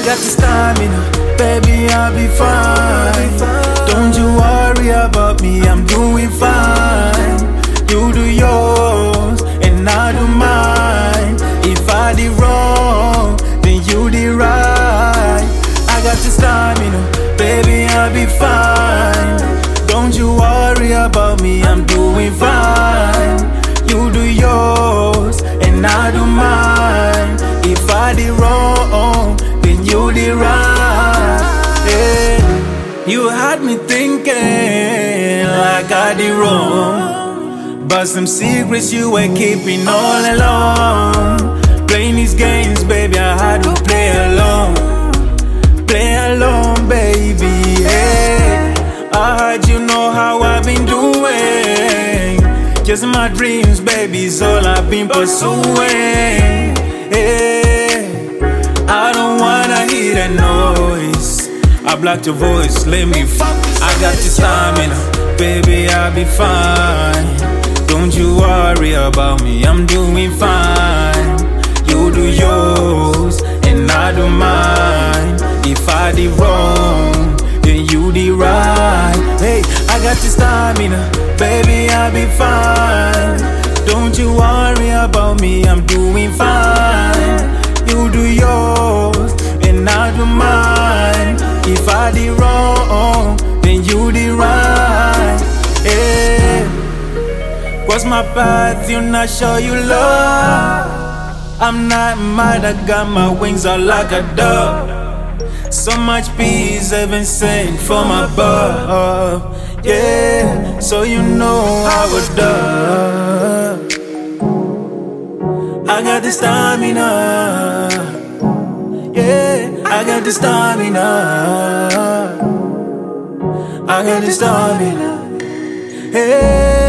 got the stamina, baby, I'll be fine. Don't you worry about me, I'm doing fine. You do yours, and I do mine. If I did wrong, then you did right. I got the stamina, baby, I'll be fine. Don't you worry about me, I'm doing fine. You do yours, and I do mine. If I did wrong, then you did right. Yeah. You had me thinking like I did wrong, but some secrets you were keeping all along. Playing these games, baby, I had to play alone. Play alone, baby, yeah. I heard you know how I've been doing. Just my dreams, baby, is all I've been pursuing. Yeah. I don't wanna hear that noise. I blocked your voice, let me I got the stamina, baby, I'll be fine. Don't you worry about me, I'm doing fine. You do yours, and I do mine. If I did wrong, then you did right. Hey, I got the stamina, baby, I'll be fine. Don't you worry about me, I'm doing fine. You do yours, and I do mine. If I did wrong, then you did right. Yeah. Cross my path, you not show you love. I'm not mad, I got my wings out like a dove. So much peace heaven sent from above. Yeah, so you know how it does. I got the stamina. Yeah, I got the stamina. I got the stamina. Hey.